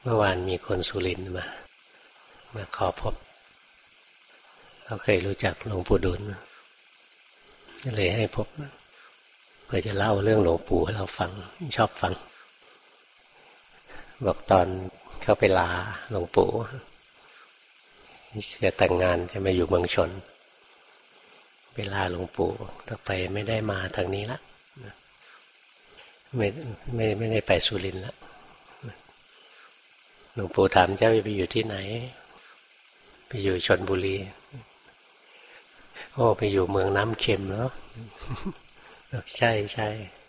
เมื่อวานมีคนสุรินทร์มาขอพบเขาเคยรู้จักหลวงปู่ดุลเลยให้พบเพื่อจะเล่าเรื่องหลวงปู่ให้เราฟังชอบฟังบอกตอนเขาไปลาหลวงปู่จะแต่งงานจะมาอยู่เมืองชนไปลาหลวงปู่ต่อไปไม่ได้มาทางนี้ละไม่ได้ไปสุรินทร์ละหลวงปู่ถามเจ้าไปอยู่ที่ไหนไปอยู่ชลบุรีโอ้ไปอยู่เมืองน้ำเค็มแล้วใช่ใช่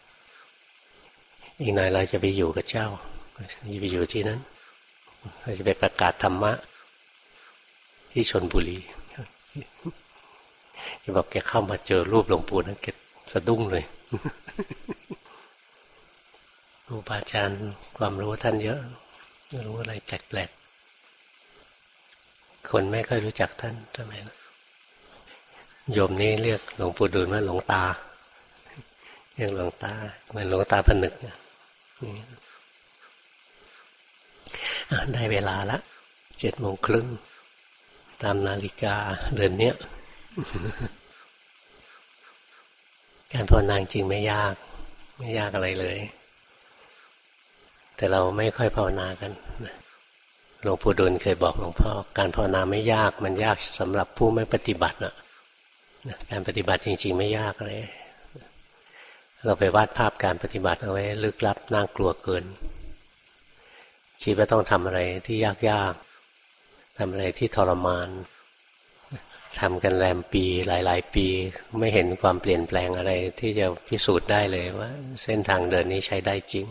อีกหน่อยเราจะไปอยู่กับเจ้าไปอยู่ที่นั้นเราจะไปประกาศธรรมะที่ชลบุรีจะบอกแกเข้ามาเจอรูปหลวงปู่นะแกสะดุ้งเลยครูบาอาจารย์ความรู้ท่านเยอะรู้อะไรแปลกๆคนไม่ค่อยรู้จักท่านทำไมนะโยมนี้เรียกหลวงปู่ดูลว่าหลวงตาเรียกหลวงตาเหมือนหลวงตาผนึกนะได้เวลาละ7:30ตามนาฬิกาเดือนเนี้ยการภาวนาจริงไม่ยากอะไรเลยแต่เราไม่ค่อยภาวนากันหลวงปู่ดูลเคยบอกหลวงพ่อการภาวนาไม่ยากมันยากสำหรับผู้ไม่ปฏิบัตินะการปฏิบัติจริงๆไม่ยากเลยเราไปวาดภาพการปฏิบัติเอาไว้ลึกลับน่ากลัวเกินคิดว่าต้องทำอะไรที่ยากๆทำอะไรที่ทรมานทำกันแรมปีหลายๆปีไม่เห็นความเปลี่ยนแปลงอะไรที่จะพิสูจน์ได้เลยว่าเส้นทางเดินนี้ใช้ได้จริง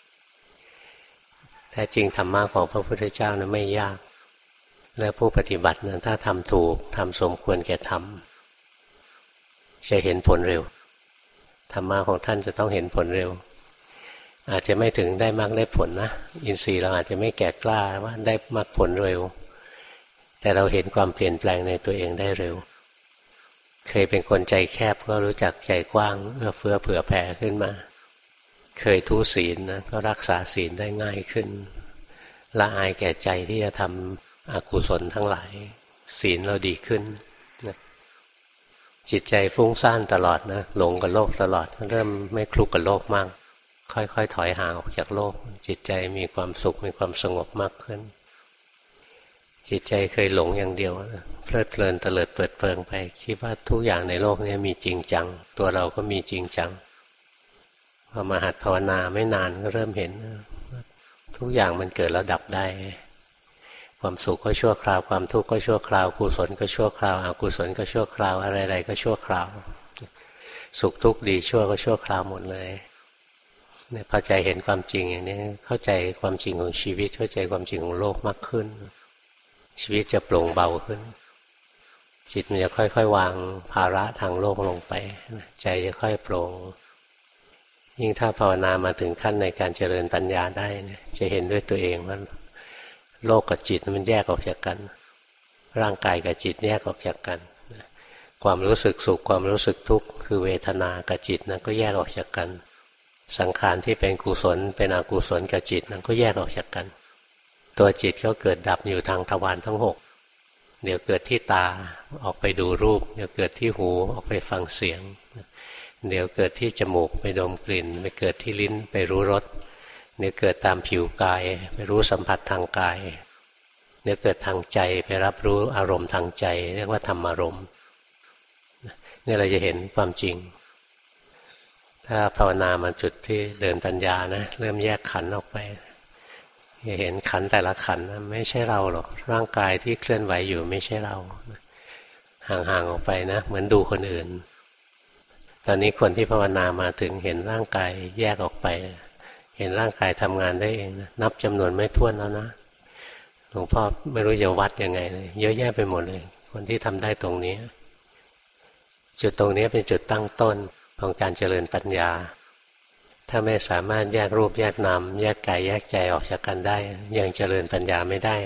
แท้จริงธรรมะของพระพุทธเจ้านะไม่ยากและผู้ปฏิบัตินะถ้าทำถูกทำสมควรแก่ธรรมจะเห็นผลเร็วธรรมะของท่านจะต้องเห็นผลเร็วอาจจะไม่ถึงได้มรรคได้ผลนะอินทรีย์เราอาจจะไม่แก่กล้าว่าได้มรรคผลเร็วแต่เราเห็นความเปลี่ยนแปลงในตัวเองได้เร็วเคยเป็นคนใจแคบก็รู้จักใจกว้างเอื้อเฟื้อเผื่อแผ่ขึ้นมาเคยทุศีลนะก็รักษาศีลได้ง่ายขึ้นละอายแก่ใจที่จะทำอกุศลทั้งหลายศีลเราดีขึ้นนะจิตใจฟุ้งซ่านตลอดนะหลงกับโลกตลอดเริ่มไม่คลุกกับโลกมากค่อยๆถอยห่างออกจากโลกจิตใจมีความสุขมีความสงบมากขึ้นจิตใจเคยหลงอย่างเดียวเพลิดเพลินเตลิดเปิดเปิงไปคิดว่าทุกอย่างในโลกนี้มีจริงจังตัวเราก็มีจริงจังพอมาหัดภาวนาไม่นานก็เริ่มเห็นทุกอย่างมันเกิดแล้วดับได้ความสุขก็ชั่วคราวความทุกข์ก็ชั่วคราวกุศลก็ชั่วคราวอกุศลก็ชั่วคราวอะไรๆก็ชั่วคราวสุขทุกข์ดีชั่วก็ชั่วคราวหมดเลยเนี่ยพอใจเห็นความจริงอย่างนี้เข้าใจความจริงของชีวิตเข้าใจความจริงของโลกมากขึ้นชีวิตจะโปร่งเบาขึ้นจิตมันจะค่อยๆวางภาระทางโลกลงไปใจจะค่อยโปร่งยิ่งถ้าภาวนามาถึงขั้นในการเจริญปัญญาได้จะเห็นด้วยตัวเองว่าโลกกับจิตมันแยกออกจากกันร่างกายกับจิตแยกออกจากกันความรู้สึกสุขความรู้สึกทุกข์คือเวทนากับจิตนั้นก็แยกออกจากกันสังขารที่เป็นกุศลเป็นอกุศลกับจิตนั้นก็แยกออกจากกันตัวจิตก็เกิดดับอยู่ทางทวารทั้ง6เดี๋ยวเกิดที่ตาออกไปดูรูปเดี๋ยวเกิดที่หูออกไปฟังเสียงเดี๋ยวเกิดที่จมูกไปดมกลิ่นไปเกิดที่ลิ้นไปรู้รสเดี๋ยวเกิดตามผิวกายไปรู้สัมผัสทางกายเดี๋ยวเกิดทางใจไปรับรู้อารมณ์ทางใจเรียกว่าธรรมารมณ์นี่เราจะเห็นความจริงถ้าภาวนามาจุดที่เดินปัญญานะเริ่มแยกขันธ์ออกไปจะเห็นขันธ์แต่ละขันธ์นะไม่ใช่เราหรอกร่างกายที่เคลื่อนไหวอยู่ไม่ใช่เราห่างๆออกไปนะเหมือนดูคนอื่นตอนนี้คนที่ภาวนามาถึงเห็นร่างกายแยกออกไปเห็นร่างกายทำงานได้เองนะนับจำนวนไม่ถ้วนแล้วนะหลวงพ่อไม่รู้จะวัดยังไงเลยเยอะแยะไปหมดเลยคนที่ทำได้ตรงนี้จุดตรงนี้เป็นจุดตั้งต้นของการเจริญปัญญาถ้าไม่สามารถแยกรูปแยกนามแยกกายแยกใจออกจากกันได้ยังเจริญปัญญาไม่ได้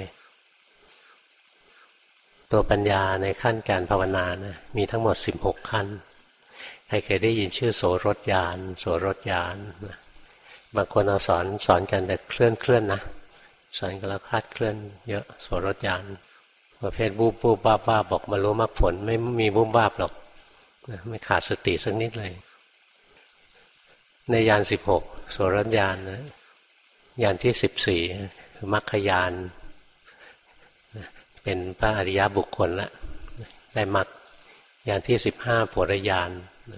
ตัวปัญญาในขั้นการภาวนานะมีทั้งหมด16ขั้นใครเคยได้ยินชื่อโสรถญาณโสรถญาณบางคนเอาสอนกันแต่เคลื่อนนะสอนกันแล้วคลาดเคลื่อนเยอะโสรถญาณประเภทบูบบูบบ้าบ้าบอกมารู้มรรคผลไม่มีบูบบ้าหรอกไม่ขาดสติสักนิดเลยในญาณ16โสรถญาณนะญาณที่14คือมรรคญาณเป็นพระอริยบุคคลแล้วได้มรรคญาณที่15โผฏฐญาณ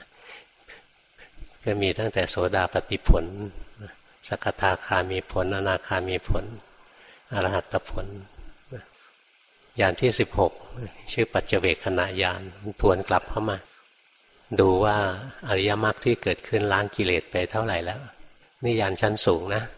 ก็มีตั้งแต่โสดาปัตติผลสกทาคามีผลอนาคามีผลอรหัตผลญาณที่16ชื่อปัจเจเวคขณะญาณทวนกลับเข้ามาดูว่าอริยมรรคที่เกิดขึ้นล้างกิเลสไปเท่าไหร่แล้วนี่ญาณชั้นสูงนะ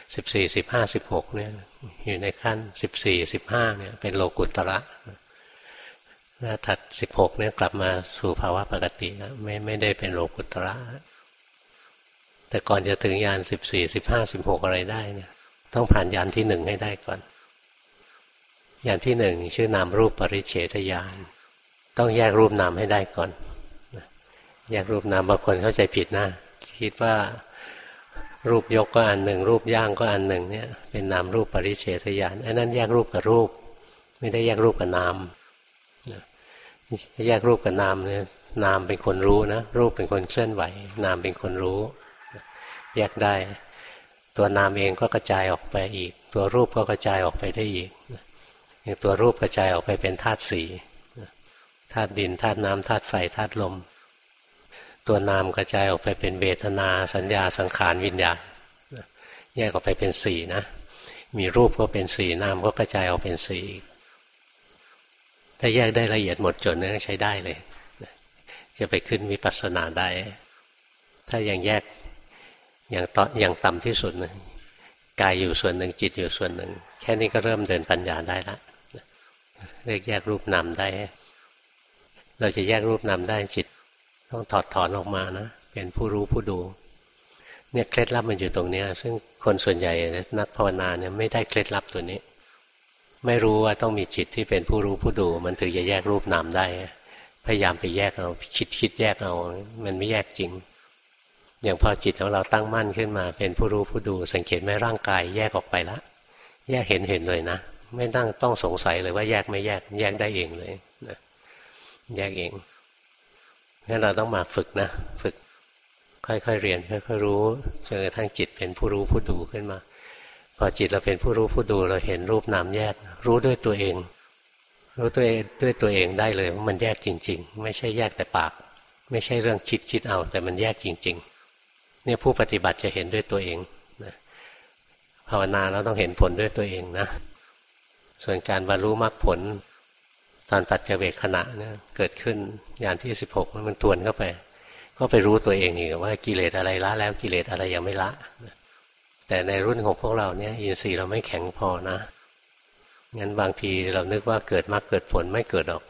14 15 16เนี่ยอยู่ในขั้น14 15เนี่ยเป็นโลกุตระแล้วถัด16เนี่ยกลับมาสู่ภาวะปกติแล้วไม่ได้เป็นโลกุตระแต่ก่อนจะถึงญาณ14 15 16อะไรได้เนี่ยต้องผ่านญาณที่1ให้ได้ก่อนญาณที่1ชื่อนามรูปปริเฉทญาณต้องแยกรูปนามให้ได้ก่อนแยกรูปนามบางคนเข้าใจผิดนะคิดว่ารูปยกก็อันหนึ่งรูปย่างก็อันหนึ่งเนี่ยเป็นนามรูปปริเฉทญาณอันนั้นแยกรูปกับรูปไม่ได้แยกรูปกับนามแยกรูปกับนามเนี่ยนามเป็นคนรู้นะรูปเป็นคนเคลื่อนไหวนามเป็นคนรู้แยกได้ตัวนามเองก็กระจายออกไปอีกตัวรูปก็กระจายออกไปได้อีกอย่างตัวรูปกระจายออกไปเป็นธาตุสี่ธาตุดินธาตุน้ำธาตุไฟธาตุลมตัวนามกระจายออกไปเป็นเวทนาสัญญาสังขารวิญญาณแยกออกไปเป็นสี่นะมีรูปก็เป็นสี่นามก็กระจายออกเป็นสี่ถ้าแยกได้ละเอียดหมดจดเนี่ยใช้ได้เลยจะไปขึ้นวิปัสสนาได้ถ้ายังแยกอย่างต่ำที่สุดนะกายอยู่ส่วนหนึ่งจิตอยู่ส่วนหนึ่งแค่นี้ก็เริ่มเดินปัญญาได้ละเรียกแยกรูปนามได้เราจะแยกรูปนามได้จิตต้องถอดถอนออกมานะเป็นผู้รู้ผู้ดูเนี่ยเคล็ดลับมันอยู่ตรงนี้ซึ่งคนส่วนใหญ่นักภาวนาเนี่ยไม่ได้เคล็ดลับตัวนี้ไม่รู้ว่าต้องมีจิตที่เป็นผู้รู้ผู้ดูมันถึงจะแยกรูปนามได้พยายามไปแยกเอาคิดแยกเอามันไม่แยกจริงอย่างพอจิตของเราตั้งมั่นขึ้นมาเป็นผู้รู้ผู้ดูสังเกตไหมร่างกายแยกออกไปละแยกเห็นเลยนะไม่ต้องสงสัยเลยว่าแยกไม่แยกได้เองเลยนะแยกเองงั้นเราต้องมาฝึกนะฝึกค่อยๆเรียนค่อยๆรู้จนกระทั่งจิตเป็นผู้รู้ผู้ดูขึ้นมาพอจิตเราเป็นผู้รู้ผู้ดูเราเห็นรูปนามแยกรู้ด้วยตัวเองรู้ด้วยตัวเองได้เลยว่ามันแยกจริงๆไม่ใช่แยกแต่ปากไม่ใช่เรื่องคิดเอาแต่มันแยกจริงๆเนี่ยผู้ปฏิบัติจะเห็นด้วยตัวเองนะภาวนาแล้วต้องเห็นผลด้วยตัวเองนะส่วนการบรรลุมรรคผลตอนปัจเจเวคขณะเนี่ยเกิดขึ้นญาณที่16มันทวนเข้าไปก็ไปรู้ตัวเองอีกว่ากิเลสอะไรละแล้วกิเลสอะไรยังไม่ละแต่ในรุ่นของพวกเราเนี่ยอินทรีย์เราไม่แข็งพอนะงั้นบางทีเรานึกว่าเกิดมรรคเกิดผลไม่เกิดหรอก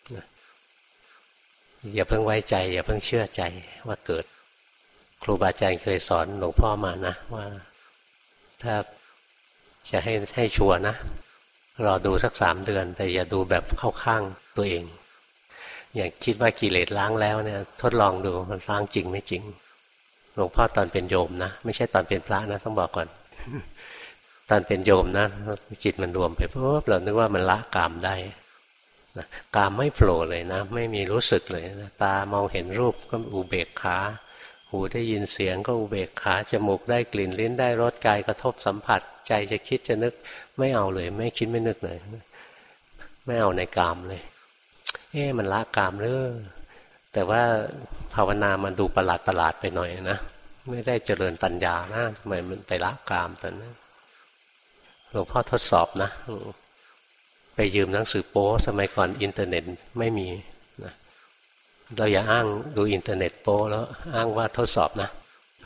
อย่าเพิ่งไว้ใจอย่าเพิ่งเชื่อใจว่าเกิดครูบาอาจารย์เคยสอนหลวงพ่อมานะว่าถ้าจะให้ชัวร์นะรอดูสัก3 เดือนแต่อย่าดูแบบเข้าข้างตัวเองอย่างคิดว่ากิเลสล้างแล้วเนี่ยทดลองดูมันล้างจริงไม่จริงหลวงพ่อตอนเป็นโยมนะไม่ใช่ตอนเป็นพระนะต้องบอกก่อน ตอนเป็นโยมนะจิตมันรวมไปปุ๊บเรานึกว่ามันละกามได้นะกามไม่โผล่เลยนะไม่มีรู้สึกเลยนะตามองเห็นรูปก็อุเบกขาหูได้ยินเสียงก็อุเบกขาจมูกได้กลิ่นลิ้นได้รสกายกระทบสัมผัสใจจะคิดจะนึกไม่เอาเลยไม่คิดไม่นึกเลยไม่เอาในกามเลยมันละกามหรือแต่ว่าภาวนามันดูประหลาดไปหน่อยนะไม่ได้เจริญปัญญานะทำไมมันไปละกามตอนนั้นหลวงพ่อทดสอบนะไปยืมหนังสือโป๊สมัยก่อนอินเทอร์เน็ตไม่มีนะเราอย่าอ้างดูอินเทอร์เน็ตโป๊แล้วอ้างว่าทดสอบนะ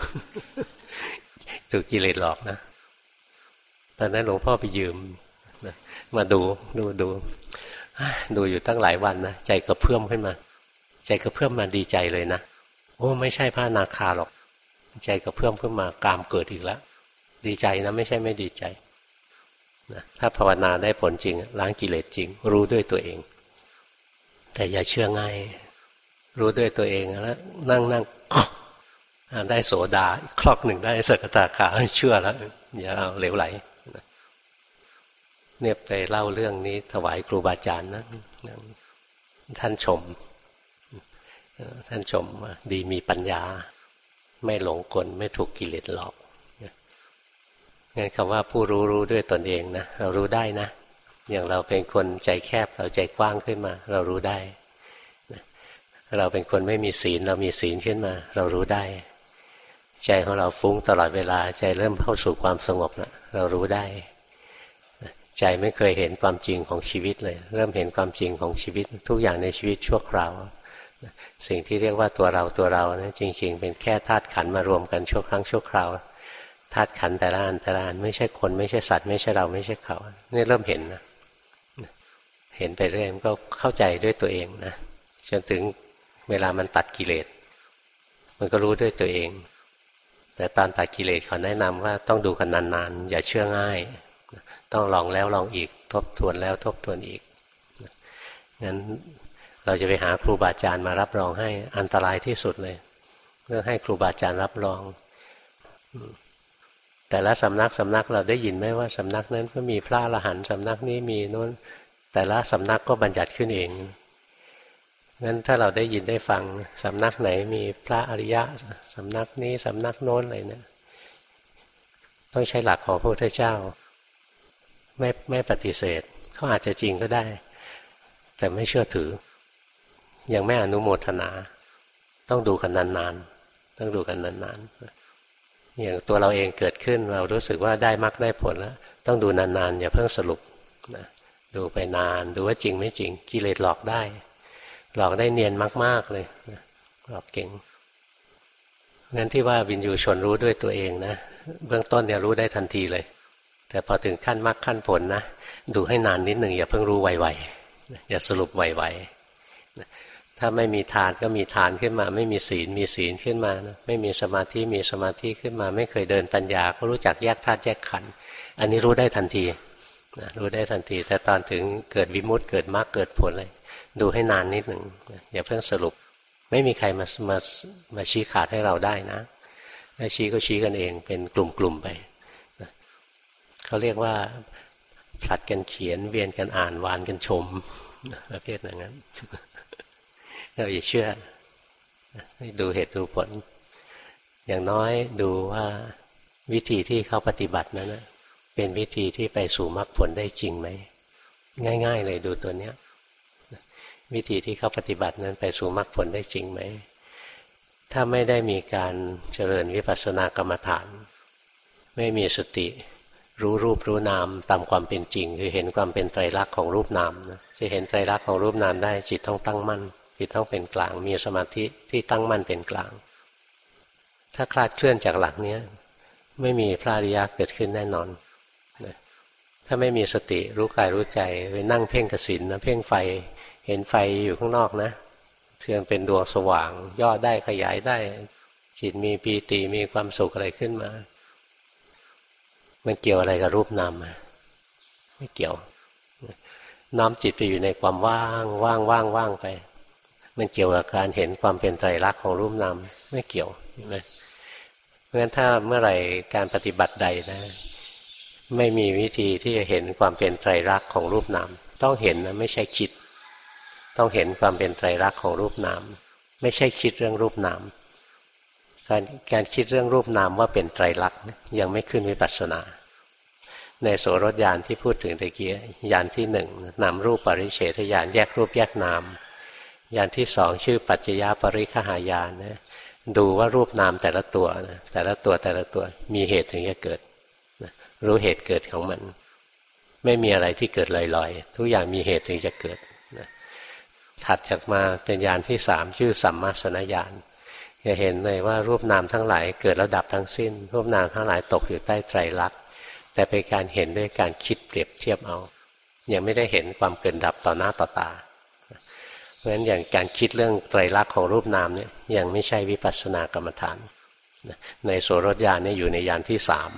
ถูกกิเลสหลอกนะตอนนั้นหลวงพ่อไปยืมนะมาดูอยู่ตั้งหลายวันนะใจกระเพื่อมขึ้นมาใจกระเพื่อมมาดีใจเลยนะโอ้ไม่ใช่พระอนาคาหรอกใจกระเพื่อมขึ้นมากามเกิดอีกแล้วดีใจนะไม่ใช่ไม่ดีใจนะถ้าภาวนาได้ผลจริงล้างกิเลสจริงรู้ด้วยตัวเองแต่อย่าเชื่อง่ายรู้ด้วยตัวเองแล้วนั่งได้โสดาคลอกหนึ่งได้สกทาคาเชื่อแล้วอย่าเอาเหลวไหลเนี่ยไปเล่าเรื่องนี้ถวายครูบาอาจารย์นะท่านชมว่าดีมีปัญญาไม่หลงกลไม่ถูกกิเลสหลอกงั้นคำว่าผู้รู้ด้วยตนเองนะเรารู้ได้นะอย่างเราเป็นคนใจแคบเราใจกว้างขึ้นมาเรารู้ได้เราเป็นคนไม่มีศีลเรามีศีลขึ้นมาเรารู้ได้ใจของเราฟุ้งตลอดเวลาใจเริ่มเข้าสู่ความสงบนะเรารู้ได้ใจไม่เคยเห็นความจริงของชีวิตเลยเริ่มเห็นความจริงของชีวิตทุกอย่างในชีวิตชั่วคราวสิ่งที่เรียกว่าตัวเรานะจริงๆเป็นแค่ธาตุขันธ์มารวมกันชั่วครั้งชั่วคราวธาตุขันธ์แต่ละอันไม่ใช่คนไม่ใช่สัตว์ไม่ใช่เราไม่ใช่เขานี่เริ่มเห็นนะเห็นไปเรื่อยมันก็เข้าใจด้วยตัวเองนะจนถึงเวลามันตัดกิเลสมันก็รู้ด้วยตัวเองแต่ตอนตัดกิเลสเขาแนะนำว่าต้องดูกันนานๆอย่าเชื่อง่ายต้องลองแล้วลองอีกทบทวนแล้วทบทวนอีกงั้นเราจะไปหาครูบาอาจารย์มารับรองให้อันตรายที่สุดเลยเรื่องให้ครูบาอาจารย์รับรองแต่ละสำนักเราได้ยินไหมว่าสำนักนั้นก็มีพระอรหันต์สำนักนี้มีโน้นแต่ละสำนักก็บัญญัติขึ้นเองงั้นถ้าเราได้ยินได้ฟังสำนักไหนมีพระอริยะสำนักนี้สำนักโน้นอะไรเนี่ยต้องใช้หลักของพระพุทธเจ้าไม่ปฏิเสธเขาอาจจะจริงก็ได้แต่ไม่เชื่อถือยังไม่อนุโมทนาต้องดูกันนานๆต้องดูกันนานๆอย่างตัวเราเองเกิดขึ้นเรารู้สึกว่าได้มรรคได้ผลแล้วต้องดูนานๆอย่าเพิ่งสรุปนะดูไปนานดูว่าจริงไม่จริงกิเลสหลอกได้หลอกได้เนียนมากๆเลยหลอกเก่งงั้นที่ว่าวินยูชนรู้ด้วยตัวเองนะเบื้องต้นเนี่ยรู้ได้ทันทีเลยแต่พอถึงขั้นมรรคขั้นผลนะดูให้นานนิดหนึ่งอย่าเพิ่งรู้ไวๆอย่าสรุปไวๆถ้าไม่มีทานก็มีทานขึ้นมาไม่มีศีลมีศีลขึ้นมานะไม่มีสมาธิมีสมาธิขึ้นมาไม่เคยเดินปัญญาก็รู้จักแยกธาตุแยกขันธ์อันนี้รู้ได้ทันทีรู้ได้ทันทีแต่ตอนถึงเกิดวิมุตติเกิดมรรคเกิดผลเลยดูให้นานนิดหนึ่งอย่าเพิ่งสรุปไม่มีใครมาชี้ขาดให้เราได้นะถ้าชี้ก็ชี้กันเองเป็นกลุ่มๆไปเขาเรียกว่าผลัดกันเขียนเวียนกันอ่านวานกันชมประเภทอย่างนั้นเราอย่าเชื่อดูเหตุดูผลอย่างน้อยดูว่าวิธีที่เขาปฏิบัตินั้นเป็นวิธีที่ไปสู่มรรคผลได้จริงไหมง่ายๆเลยดูตัวเนี้ยวิธีที่เขาปฏิบัตินั้นไปสู่มรรคผลได้จริงไหมถ้าไม่ได้มีการเจริญวิปัสสนากรรมฐานไม่มีสติรู้รูปรู้นามตามความเป็นจริงคือเห็นความเป็นไตรลักษณ์ของรูปนามนะจะเห็นไตรลักษณ์ของรูปนามได้จิตต้องตั้งมั่นจิตต้องเป็นกลางมีสมาธิที่ตั้งมั่นเป็นกลางถ้าคลาดเคลื่อนจากหลักนี้ไม่มีพระอริยะเกิดขึ้นแน่นอนถ้าไม่มีสติรู้กายรู้ใจไปนั่งเพ่งกสิณนะเพ่งไฟเห็นไฟอยู่ข้างนอกนะเทืองเป็นดวงสว่างย่อได้ขยายได้จิตมีปีติมีความสุขอะไรขึ้นมามันเกี่ยวอะไรกับรูปนามไม่เกี่ยวน้อมจิตไปอยู่ในความว่างไปมันเกี่ยวกับการเห็นความเป็นไตรลักษณ์ของรูปนามไม่เกี่ยวเห็นไหมเพราะฉะนั้นถ้าเมื่อไหร่การปฏิบัติใดนะไม่มีวิธีที่จะเห็นความเป็นไตรลักษณ์ของรูปนามต้องเห็นนะไม่ใช่คิดต้องเห็นความเป็นไตรลักษณ์ของรูปนามไม่ใช่คิดเรื่องรูปนามการคิดเรื่องรูปนามว่าเป็นไตรลักษณ์ยังไม่ขึ้นวิปัสสนาในโสรถญาณที่พูดถึงตะกี้ญาณที่หนึ่งนามรูปปริเฉทญาณแยกรูปแยกนามญาณที่สองชื่อปัจจยปริคหายานนะดูว่ารูปนามแต่ละตัวนะแต่ละตัวมีเหตุถึงจะเกิดนะรู้เหตุเกิดของมันไม่มีอะไรที่เกิดลอยๆทุกอย่างมีเหตุถึงจะเกิดนะถัดจากมาเป็นญาณที่สามชื่อสัมมาสนญาณจะเห็นเลยว่ารูปนามทั้งหลายเกิดแล้วดับทั้งสิ้นรูปนามทั้งหลายตกอยู่ใต้ไตรลักษณ์แต่เป็นการเห็นด้วยการคิดเปรียบเทียบเอายังไม่ได้เห็นความเกิดดับต่อหน้าต่อตาเพราะฉะนั้นอย่างการคิดเรื่องไตรลักษณ์ของรูปนามเนี่ยยังไม่ใช่วิปัสสนากรรมฐานในโสรถญาณเนี่ยอยู่ในญาณที่สาม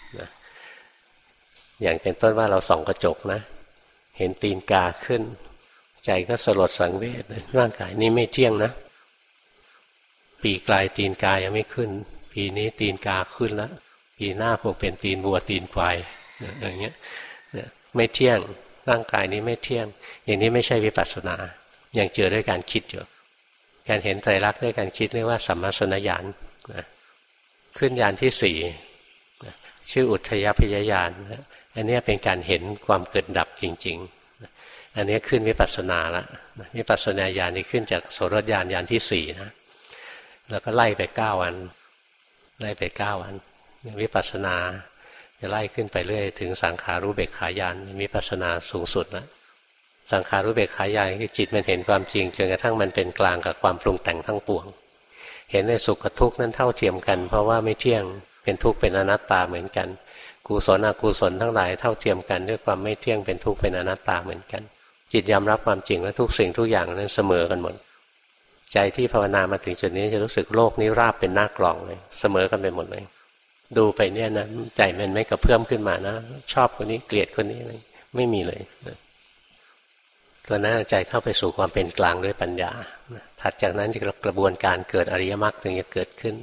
อย่างเป็นต้นว่าเราส่องกระจกนะเห็นตีนกาขึ้นใจก็สลดสังเวชร่างกายนี้ไม่เที่ยงนะปีกลายตีนกายังไม่ขึ้นปีนี้ตีนกาขึ้นแล้วปีหน้าคงเป็นตีนวัวตีนควายอย่างเงี้ยไม่เที่ยงร่างกายนี้ไม่เที่ยงอย่างนี้ไม่ใช่วิปัสสนายังเจอด้วยการคิดอยู่การเห็นไตรลักษณ์ด้วยการคิดเรียกว่าสัมมาสนญาณนะขึ้นญาณที่สี่นะชื่ออุทธัยพยญาณนะอันนี้เป็นการเห็นความเกิดดับจริงๆนะอันนี้ขึ้นวิปัสสนาละวิปัสสนาญาณนี้ขึ้นจากโสรถญาณญาณที่สี่นะแล้วก็ไล่ไป9 วันไล่ไป9 วันวิปัสสนาจะไล่ขึ้นไปเรื่อยถึงสังขารุเบกขาญาณวิปัสสนาสูงสุดแล้วสังขารุเบกขาญาณคือจิตมันเห็นความจริงจนกระทั่งมันเป็นกลางกับความปรุงแต่งทั้งปวงเห็นในสุขกับทุกข์นั้นเท่าเทียมกันเพราะว่าไม่เที่ยงเป็นทุกข์เป็นอนัตตาเหมือนกันกุศลอกุศลทั้งหลายเท่าเทียมกันด้วยความไม่เที่ยงเป็นทุกข์เป็นอนัตตาเหมือนกันจิตยอมรับความจริงและทุกสิ่งทุกอย่างนั้นเสมอกันหมดใจที่ภาวนามาถึงจุดนี้จะรู้สึกโลกนี้ราบเป็นหน้ากล่องเลยเสมอกันไปหมดเลยดูไปเนี่ยนะใจมันไม่กระเพื่อมขึ้นมานะชอบคนนี้เกลียดคนนี้อะไรไม่มีเลยตัวนั้นใจเข้าไปสู่ความเป็นกลางด้วยปัญญาถัดจากนั้นกระบวนการเกิดอริยมรรคถึงจะเกิดขึ้น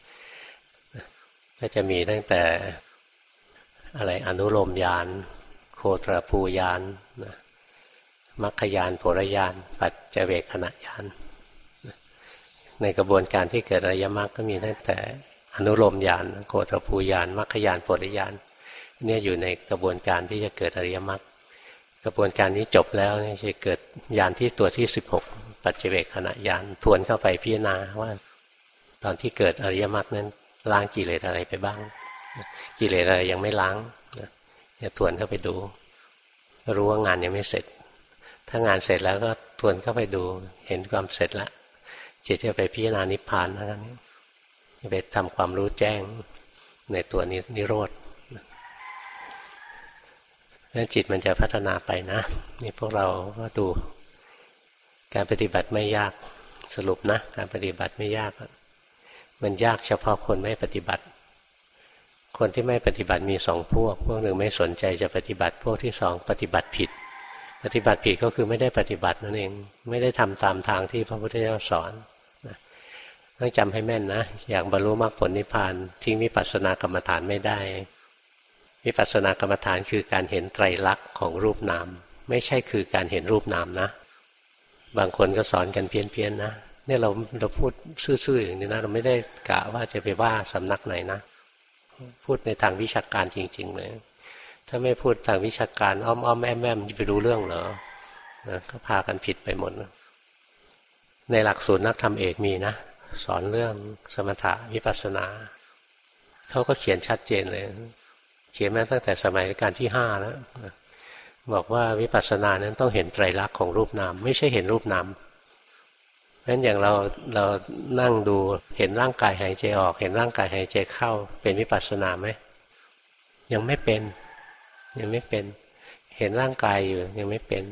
ก็จะมีตั้งแต่อะไรอนุโลมญาณโคตรภูญาณมรรคญาณผลญาณปัจเจเวคขณะญาณในกระบวนการที่เกิดอริยมรรคก็มีตั้งแต่อนุโลมญาณโคตรภูญาณมรรคญาณผลญาณเนี่ยอยู่ในกระบวนการที่จะเกิดอริยมรรคกระบวนการนี้จบแล้วจะเกิดญาณที่ตัวที่16ปัจเจเวคขณะญาณทวนเข้าไปพิจารณาว่าตอนที่เกิดอริยมรรคนั้นล้างกิเลสอะไรไปบ้างกิเลสอะไรยังไม่ล้างจะทวนเข้าไปดูรู้ว่างานยังไม่เสร็จถ้างานเสร็จแล้วก็ทวนเข้าไปดูเห็นความเสร็จแล้วจิตจะไปพิจารณานิพพานนะครับจะไปทำความรู้แจ้งในตัวนิโรธแล้วจิตมันจะพัฒนาไปนะนี่พวกเราก็ดูการปฏิบัติไม่ยากสรุปนะการปฏิบัติไม่ยากมันยากเฉพาะคนไม่ปฏิบัติคนที่ไม่ปฏิบัติมี2 พวกหนึ่งไม่สนใจจะปฏิบัติพวกที่2ปฏิบัติผิดปฏิบัติผิดก็คือไม่ได้ปฏิบัตินั่นเองไม่ได้ทำตามทางที่พระพุทธเจ้าสอนต้องจำให้แม่นนะอยากบรรลุมรรคผลนิพพานทิ้งวิปัสสนากรรมฐานไม่ได้วิปัสสนากรรมฐานคือการเห็นไตรลักษณ์ของรูปนามไม่ใช่คือการเห็นรูปนามนะบางคนก็สอนกันเพี้ยนๆนะเนี่ยเราพูดซื่อๆอย่างนี้นะเราไม่ได้กะว่าจะไปว่าสำนักไหนนะพูดในทางวิชาการจริงๆเลยถ้าไม่พูดทางวิชาการอ้อมๆแอมๆจะไปรู้เรื่องเหรอก็พากันผิดไปหมดในหลักสูตรนักธรรมเอกมีนะสอนเรื่องสมถะวิปัสสนาเขาก็เขียนชัดเจนเลยเขียนมาตั้งแต่สมัยรัชกาลที่5แล้วบอกว่าวิปัสสนานั้นต้องเห็นไตรลักษณ์ของรูปนามไม่ใช่เห็นรูปนามงั้นอย่างเรานั่งดูเห็นร่างกายหายใจออกเห็นร่างกายหายใจเข้าเป็นวิปัสสนาไหมยังไม่เป็นเห็นร่างกายอยู่ยังไม่เป็น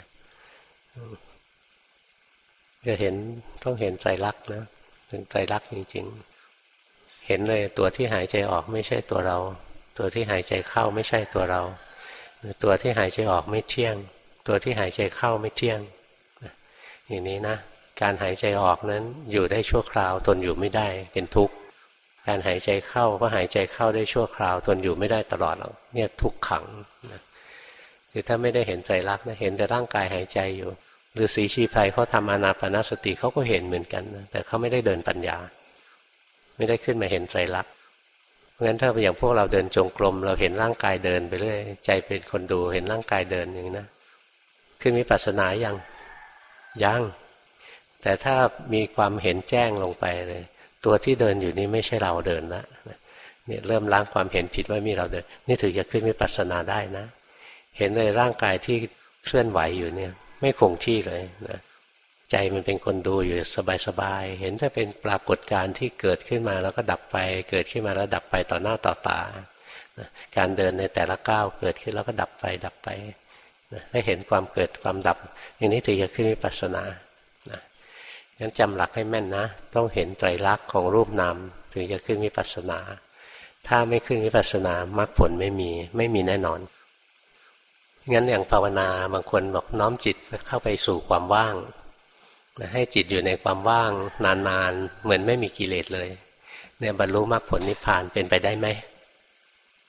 จะเห็นต้องเห็นไตรลักษณ์นะถึงไตรลักษณ์จริงๆเห็นเลยตัวที่หายใจออกไม่ใช่ตัวเราตัวที่หายใจเข้าไม่ใช่ตัวเราตัวที่หายใจออกไม่เที่ยงตัวที่หายใจเข้าไม่เที่ยงอย่างนี้นะการหายใจออกนั้นอยู่ได้ชั่วคราวทนอยู่ไม่ได้เป็นทุกข์การหายใจเข้าก็หายใจเข้าได้ชั่วคราวทนอยู่ไม่ได้ตลอดหรอกเนี่ยทุกขังนะคือถ้าไม่ได้เห็นไตรลักษณ์นะเห็นแต่ร่างกายหายใจอยู่ฤาษีชีไพรเขาทำอานาปานสติเขาก็เห็นเหมือนกันนะแต่เขาไม่ได้เดินปัญญาไม่ได้ขึ้นมาเห็นไตรลักษณ์เพราะฉะนั้นถ้าอย่างพวกเราเดินจงกรมเราเห็นร่างกายเดินไปเรื่อยใจเป็นคนดูเห็นร่างกายเดินอย่างนี้นะขึ้นวิปัสสนายังแต่ถ้ามีความเห็นแจ้งลงไปเลยตัวที่เดินอยู่นี่ไม่ใช่เราเดินละเนี่ยเริ่มล้างความเห็นผิดว่ามีเราเดินนี่ถึงจะขึ้นวิปัสสนาได้นะเห็นเลยร่างกายที่เคลื่อนไหวอยู่เนี่ยไม่คงที่เลยนะใจมันเป็นคนดูอยู่สบายๆเห็นถ้าเป็นปรากฏการณ์ที่เกิดขึ้นมาแล้วก็ดับไปเกิดขึ้นมาแล้วดับไปต่อหน้าต่อตาการเดินในแต่ละก้าวเกิดขึ้นแล้วก็ดับไปให้เห็นความเกิดความดับอย่างนี้ถึงจะขึ้นวิปัสสนางั้นจำหลักให้แม่นนะต้องเห็นไตรลักษณ์ของรูปนามถึงจะขึ้นวิปัสสนาถ้าไม่ขึ้นวิปัสสนามรรคผลไม่มีแน่นอนงั้นอย่างภาวนาบางคนบอกน้อมจิตเข้าไปสู่ความว่างให้จิตอยู่ในความว่างนานๆเหมือนไม่มีกิเลสเลยเนี่ยบรรลุมรรคผลนิพพานเป็นไปได้ไหม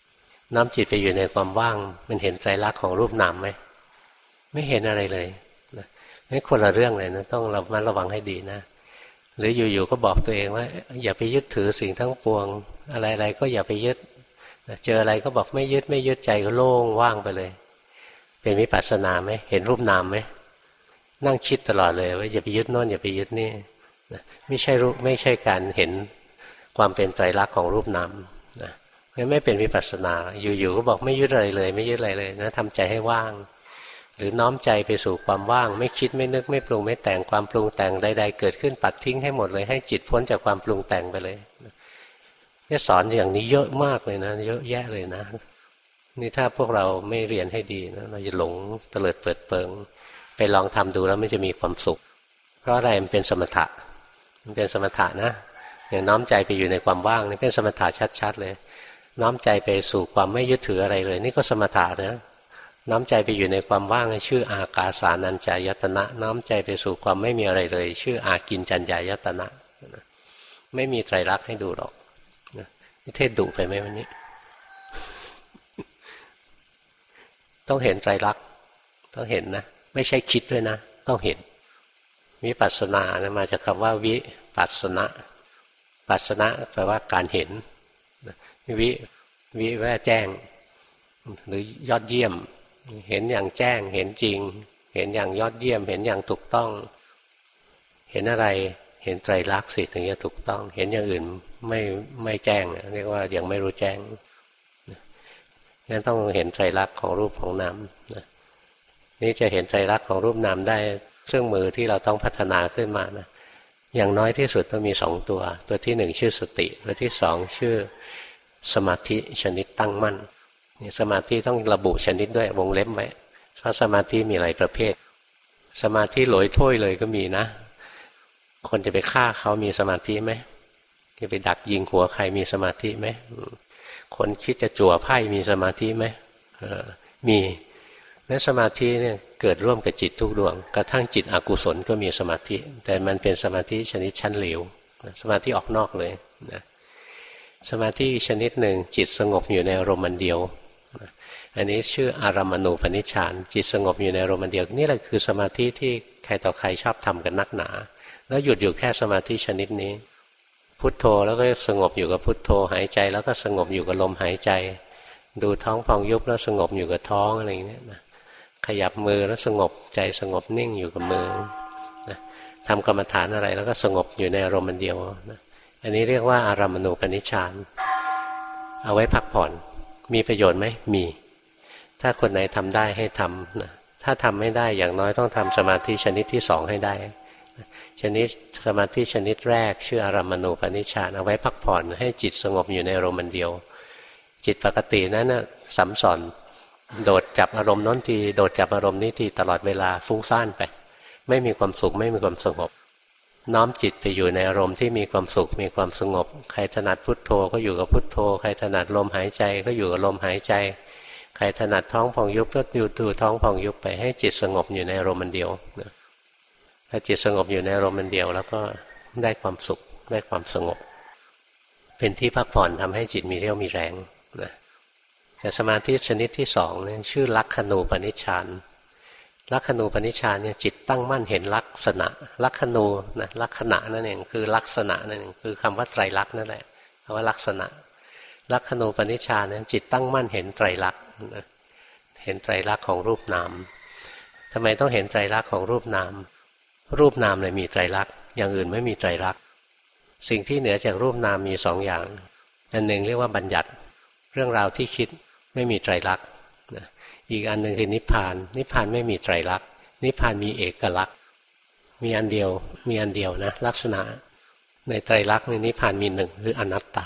น้อมจิตไปอยู่ในความว่างมันเห็นไตรลักษณ์ของรูปนามไหมไม่เห็นอะไรเลยนะไม่คนละเรื่องเลยนะต้องระวังให้ดีนะหรืออยู่ๆก็บอกตัวเองว่าอย่าไปยึดถือสิ่งทั้งปวงอะไรๆก็อย่าไปยึดเจออะไรก็บอกไม่ยึดใจก็โล่งว่างไปเลยเป็นวิปัสสนาไหมเห็นรูปนามไหมนั่งคิดตลอดเลยว่าอย่าไปยึดโน่นอย่าไปยึดนี่ไม่ใช่รูปไม่ใช่การเห็นความเป็นไตรลักษณ์ของรูปนามนะไม่เป็นวิปัสสนาอยู่ๆก็บอกไม่ยึดอะไรเลยไม่ยึดอะไรเลยนะทำใจให้ว่างหรือน้อมใจไปสู่ความว่างไม่คิดไม่นึกไม่ปรุงไม่แต่งความปรุงแต่งใดๆเกิดขึ้นปัดทิ้งให้หมดเลยให้จิตพ้นจากความปรุงแต่งไปเลยนี่สอนอย่างนี้เยอะมากเลยนะเยอะแยะเลยนะนี่ถ้าพวกเราไม่เรียนให้ดีนะเราจะหลงเตลิดเปิดเปิงไปลองทำดูแล้วมันจะมีความสุขเพราะอะไรมันเป็นสมถะมันเป็นสมถะนะอย่างน้อมใจไปอยู่ในความว่างนี่เป็นสมถะชัดๆเลยน้อมใจไปสู่ความไม่ยึดถืออะไรเลยนี่ก็สมถะนะน้อมใจไปอยู่ในความว่างชื่ออากาสานัญจายตนะน้อมใจไปสู่ความไม่มีอะไรเลยชื่ออากินจัญญายตนะไม่มีไตรลักษณ์ให้ดูหรอกนี่เทศดุไปไหมวันนี้ ต้องเห็นไตรลักษณ์ต้องเห็นนะไม่ใช่คิดด้วยนะต้องเห็นวิปัสสนานะมาจากคำว่าวิปัสสนะปัสสนะแปลว่าการเห็นวิว่าแจ้งหรือยอดเยี่ยมเห็นอย่างแจ้งเห็นจริงเห็นอย่างยอดเยี่ยมเห็นอย่างถูกต้องเห็นอะไรเห็นไตรลักษณ์สิถึงจะถูกต้องเห็นอย่างอื่นไม่แจ้งเรียกว่ายังไม่รู้แจ้งงั้นต้องเห็นไตรลักษณ์ของรูปของนามนี่จะเห็นไตรลักษณ์ของรูปนามได้เครื่องมือที่เราต้องพัฒนาขึ้นมานะอย่างน้อยที่สุดต้องมี2ตัวที่1ชื่อสติตัวที่2ชื่อสมาธิชนิดตั้งมั่นสมาธิต้องระบุชนิดด้วยวงเล็บไว้เพราะสมาธิมีหลายประเภทสมาธิหลอยถ้วยเลยก็มีนะคนจะไปฆ่าเขามีสมาธิไหมจะไปดักยิงหัวใครมีสมาธิไหมคนคิดจะจั่วไพ่มีสมาธิไหมมีและสมาธิเนี่ยเกิดร่วมกับจิตทุกดวงกระทั่งจิตอกุศลก็มีสมาธิแต่มันเป็นสมาธิชนิดชั้นเหลวสมาธิออกนอกเลยนะสมาธิชนิดหนึ่งจิตสงบอยู่ในอารมณ์เดียวอันนี้ชื่ออารัมมณูปนิชฌานจิตสงบอยู่ในอารมณ์เดียวนี่แหละคือสมาธิที่ใครต่อใครชอบทำกันนักหนาแล้วหยุดอยู่แค่สมาธิชนิดนี้พุทโธแล้วก็สงบอยู่กับพุทโธหายใจแล้วก็สงบอยู่กับลมหายใจดูท้องพองยุบแล้วสงบอยู่กับท้องอะไรอย่างนี้นะขยับมือแล้วสงบใจสงบนิ่งอยู่กับมือนะทำกรรมฐานอะไรแล้วก็สงบอยู่ในอารมณ์เดียวนะอันนี้เรียกว่าอารัมมณูปนิชฌานเอาไว้พักผ่อนมีประโยชน์ไหมมีถ้าคนไหนทำได้ให้ทำนะถ้าทำไม่ได้อย่างน้อยต้องทำสมาธิชนิดที่2ให้ได้ชนิดสมาธิชนิดแรกชื่ออารัมมณูปนิชฌานเอาไว้พักผ่อนให้จิตสงบอยู่ในอารมณ์เดียวจิตปกตินั้นน่ะสัมสอนโดดจับอารมณ์น้นทีโดดจับอารมณ์นี้ทีตลอดเวลาฟุ้งซ่านไปไม่มีความสุขไม่มีความสงบน้อมจิตไปอยู่ในอารมณ์ที่มีความสุขมีความสงบใครถนัดพุทโธก็อยู่กับพุทโธใครถนัดลมหายใจก็อยู่กับลมหายใจใครถนัดท้องพองยุบก็อยู่ดูท้องพองยุบไปให้จิตสงบอยู่ในอารมณ์เดียวถ้าจิตสงบอยู่ในอารมณ์เดียวแล้วก็ได้ความสุขได้ความสงบเป็นที่พักผ่อนทำให้จิตมีเรี่ยวมีแรงนะแต่สมาธิชนิดที่2เนี่ยชื่อลักขณูปนิชฌานลักขณูปนิชฌานเนี่ยจิตตั้งมั่นเห็นลักษณะลักขณูนะลักษณะนั่นเองคือลักษณะนั่นเองคือคำว่าไตรลักษณ์นั่นแหละคำว่าลักษณะลักขณูปนิชฌานเนี่ยจิตตั้งมั่นเห็นไตรลักษณ์นะเห็นไตรลักษณ์ของรูปนามทำไมต้องเห็นไตรลักษณ์ของรูปนามรูปนามเลยมีไตรลักษณ์อย่างอื่นไม่มีไตรลักษณ์สิ่งที่เหนือจากรูปนามมี2อย่างอันหนึ่งเรียกว่าบัญญัติเรื่องราวที่คิดไม่มีไตรลักษณ์อีกอันหนึ่งคือนิพพานนิพพานไม่มีไตรลักษณ์นิพพานมีเอกลักษณ์มีอันเดียวนะลักษณะในไตรลักษณ์ในนิพพานมี1คืออนัตตา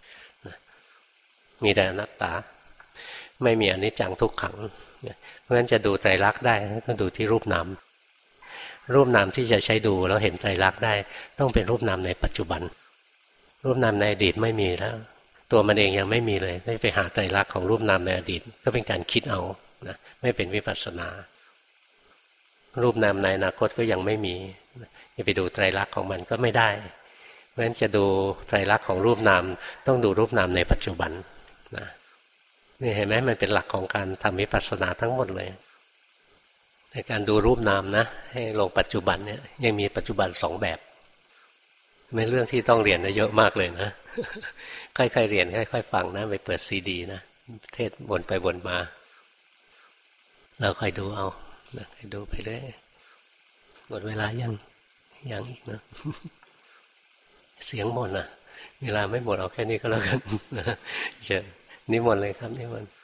มีแต่อนัตตาไม่มีอนิจจังทุกขังเพราะฉะนั้นจะดูไตรลักษณ์ได้ต้องดูที่รูปนามรูปนามที่จะใช้ดูแล้วเห็นไตรลักษณ์ได้ต้องเป็นรูปนามในปัจจุบันรูปนามในอดีตไม่มีแล้วตัวมันเองยังไม่มีเลยไม่ไปหาไตรลักษณ์ของรูปนามในอดีตก็เป็นการคิดเอานะไม่เป็นวิปัสสนารูปนามในอนาคตก็ยังไม่มีจะไปดูไตรลักษณ์ของมันก็ไม่ได้เพราะฉะนั้นจะดูไตรลักษณ์ของรูปนามต้องดูรูปนามในปัจจุบันนะนี่เห็นไหมมันเป็นหลักของการทำวิปัสสนาทั้งหมดเลยในการดูรูปนามนะให้ลงปัจจุบันเนี่ยยังมีปัจจุบัน2แบบไม่เรื่องที่ต้องเรียนเยอะมากเลยนะค่อยๆเรียนค่อยๆฟังนะไปเปิดซีดีนะเทศวนไปวนมาเราค่อยดูเอาค่อยดูไปเรื่อยหมดเวลายังอีกนะเสียงหมดนะเวลาไม่หมดเอาแค่นี้ก็แล้วกันเชิญนิมนต์เลยครับนิมนต์